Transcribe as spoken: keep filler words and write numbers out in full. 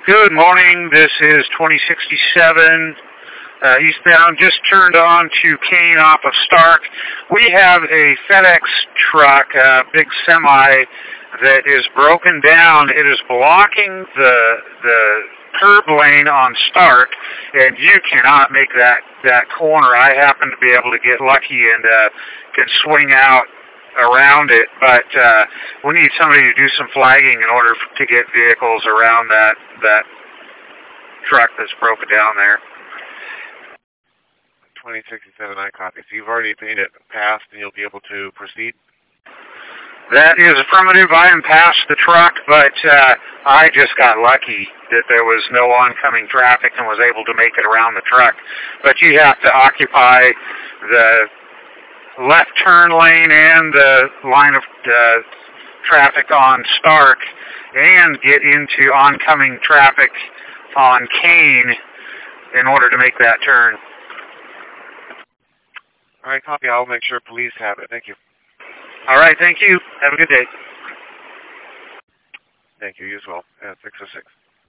Good morning. This is twenty sixty-seven uh, eastbound. Just turned on to Kane off of Stark. We have a FedEx truck, a big semi, that is broken down. It is blocking the the curb lane on Stark, and you cannot make that that corner. I happen to be able to get lucky and uh, can swing out around it, but uh, we need somebody to do some flagging in order to get vehicles around that that truck that's broken down there. twenty sixty-seven, I copy. So you've already made it past, and you'll be able to proceed? That is affirmative. I am past the truck, but uh, I just got lucky that there was no oncoming traffic and was able to make it around the truck. But you have to occupy the left turn lane and the line of uh, traffic on Stark and get into oncoming traffic on Kane in order to make that turn. All right, copy. I'll make sure police have it. Thank you. All right, thank you. Have a good day. Thank you. You as well. Uh, six oh six.